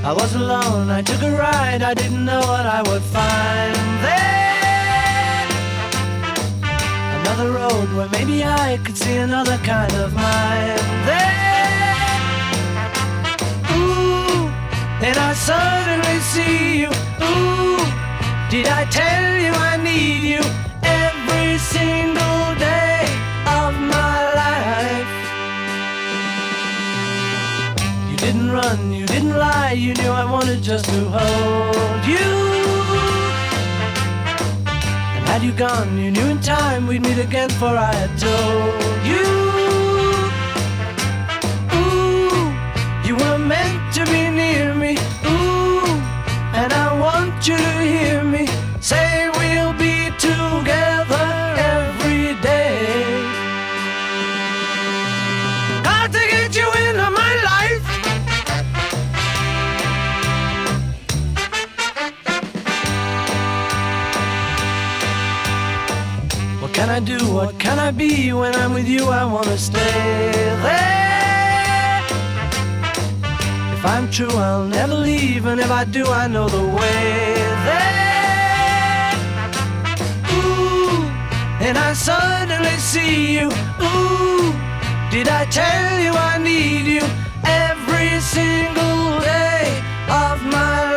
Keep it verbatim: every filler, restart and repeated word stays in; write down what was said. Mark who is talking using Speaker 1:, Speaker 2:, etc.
Speaker 1: I was alone, I took a ride, I didn't know what I would find there. Another road where maybe I could see another kind of mind there. Ooh, then I suddenly see you. Ooh, did I tell you I need you every single day of my life? You didn't run, you didn't lie, you knew I wanted just to hold you. And had you gone, you knew in time we'd meet again, for I had told you. Ooh, you were meant to be near me. Ooh, and I want you to hear me say we'll be together every day. Got to get you into my life. What can I do? What can I be? When I'm with you, I wanna stay there. If I'm true, I'll never leave, and if I do, I know the way there. Ooh, and I suddenly see you. Ooh, did I tell you I need you every single day of my life?